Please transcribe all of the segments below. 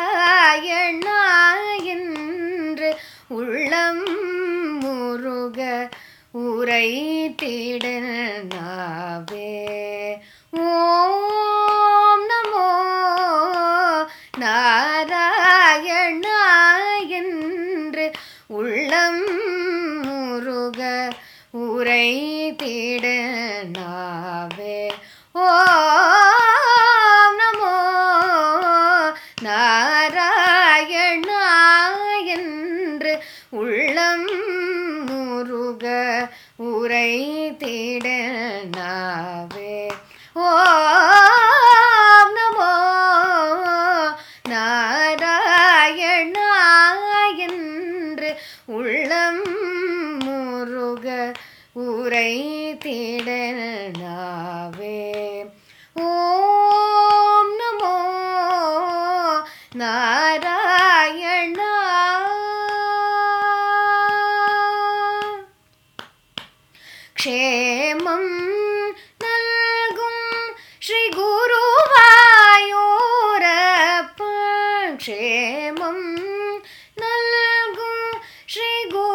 நாராயணா என்று உள்ளம் முருக உரைத்திடனாவே. ஓம் நமோ நாராயணா என்று உள்ளம் முருக உரைத்திடனாவே. ஓம் நமோ நாராயணா என்று உள்ளம் முருக உரைத்திடனாவே. ஓம் நமோ நாராயணா என்று உள்ளம் முருக உரைத்திடனாவே. ஓம் நமோ நாராயணா. க்ஷேமம் நல்கும் ஸ்ரீ குருவாயூரப்பன். க்ஷேமம் நல்கும் ஸ்ரீ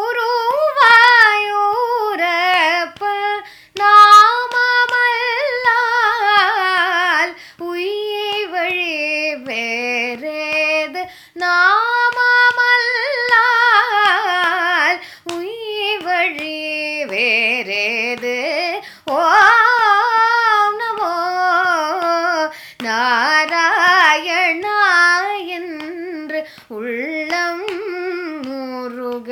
குருவாயூரப்பன். நாமமல்லால் உய்யை வழி வேறேது. நாமமல்லால் உய்யை வழி வேறேது. ஓம் நமோ நாராயணா என்று உள்ளம் முருக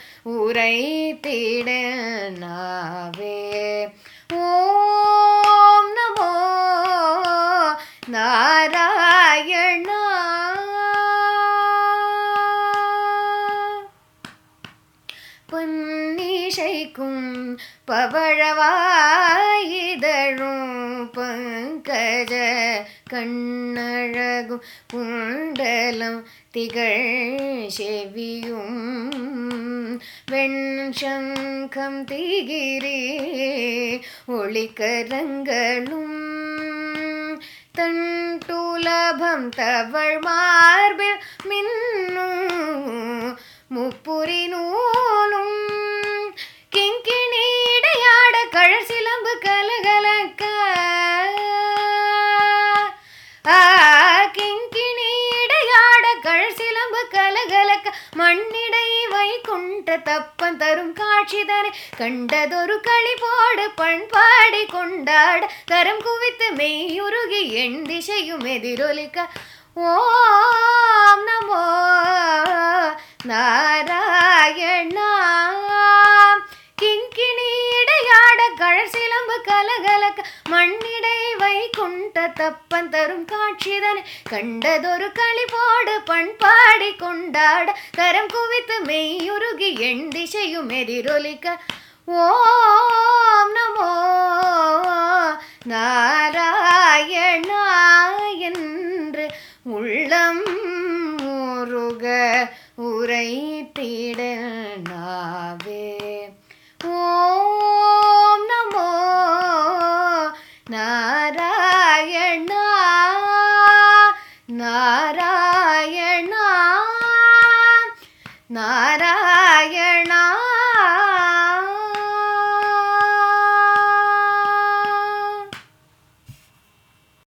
உரைத்திடனாவே. ஓம் நமோ நாராயணா. பொன்னிசைக்கும் பவழவாயிதழும் பங்கஜ கண்ணழகும் குண்டலம் திகழ் செவியும் வெண்சங்கம் திகிரி ஒளிக்கரங்களும் தண்டுலபம் தவழ் மார்பில் மின்னும் முப்புரி நூலும் கிங்கிணிடையாட கழல் சிலம்பு கலகலக்க. கிங்கிணிடையாட கழல் சிலம்பு கலகலக்க மண்ணிடை வைகுண்ட தப்பம் தரும் காட்சிதனை கண்டதொரு களிபோடு பண்பாடி கொண்டாட கரம் குவித்து மெய்யுருகி எண் திசையும் எதிரொலிக்க. ஓம் நமோ நாராயணா. கிங்கிணிடையாட கழல் சிலம்பு கலகலக்க மண்ணிடை வைகுண்ட தப்பம் தரும் காட்சிதனை கண்டதொரு களிபோடு பண்பாடி கொண்டாட கரம் குவித்து மெய்யுருகி எண் திசையும் எதிரொலிக்க. ஓம் நமோ நாராயணா என்று உள்ளம் முருக உரைத்திடனாவே. ஓம் நமோ நாராயணா நாராயணா நாராயணா.